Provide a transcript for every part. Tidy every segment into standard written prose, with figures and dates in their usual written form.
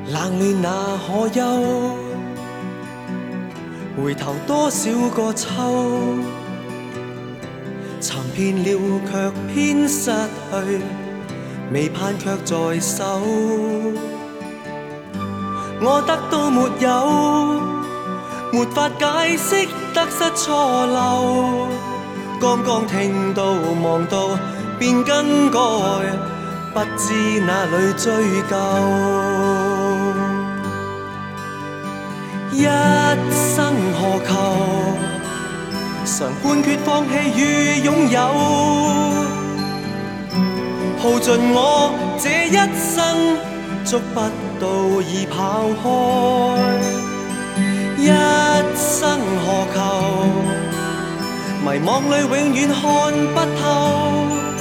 冷暖那可休？回頭多少個秋，尋遍了卻偏失去，未盼卻在手。我得到沒有，沒法解釋得失錯漏。剛剛聽到望到便更改，不知哪裏追究。一生何求？常判決放棄與擁有，耗盡我這一生，捉不到已跑開。一生何求？迷惘裏永遠看不透，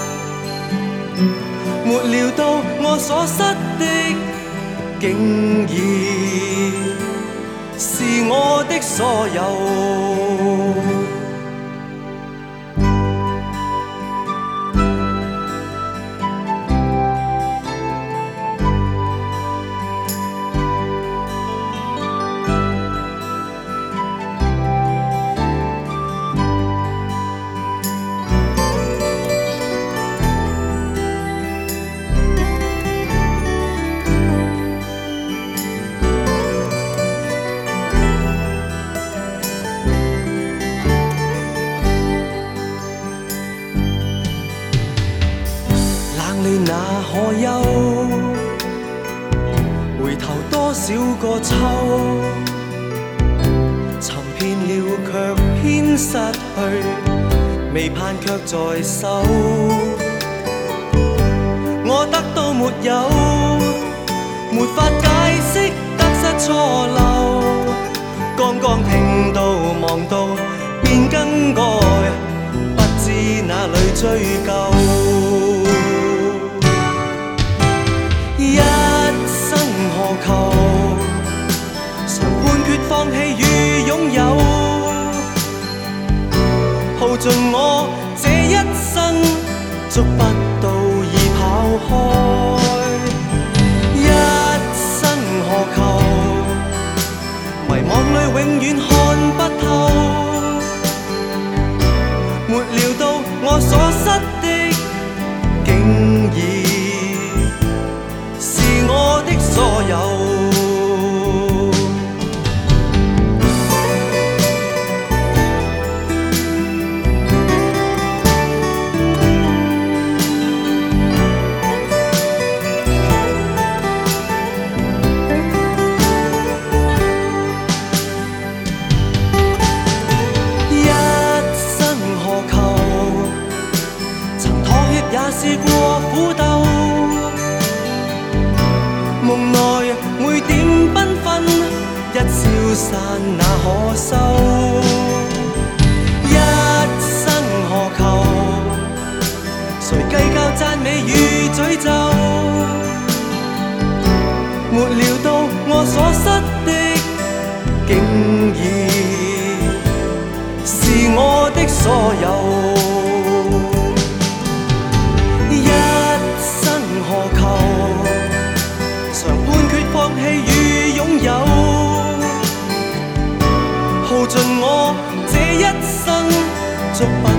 沒料到我所失的，竟然是我的所有。那可休？回頭多少個秋，尋遍了卻偏失去，未盼卻在手。我得到沒有，沒法解釋得失錯漏。剛剛聽到望到便更改，不知哪裏追究。一生何求？常判決放棄與擁有，耗盡我這一生，捉不到已跑開。一生何求？迷惘裏永遠看不透，沒料到我所失的，竟然我的所有。一生何求？曾妥協也試過苦鬥，夢內每點繽紛，一消散那可收？一生何求？誰計較讚美與詛咒？沒料到我所失的，竟然是我的所有。一生何求？常判決放棄與擁有，耗盡我這一生，捉不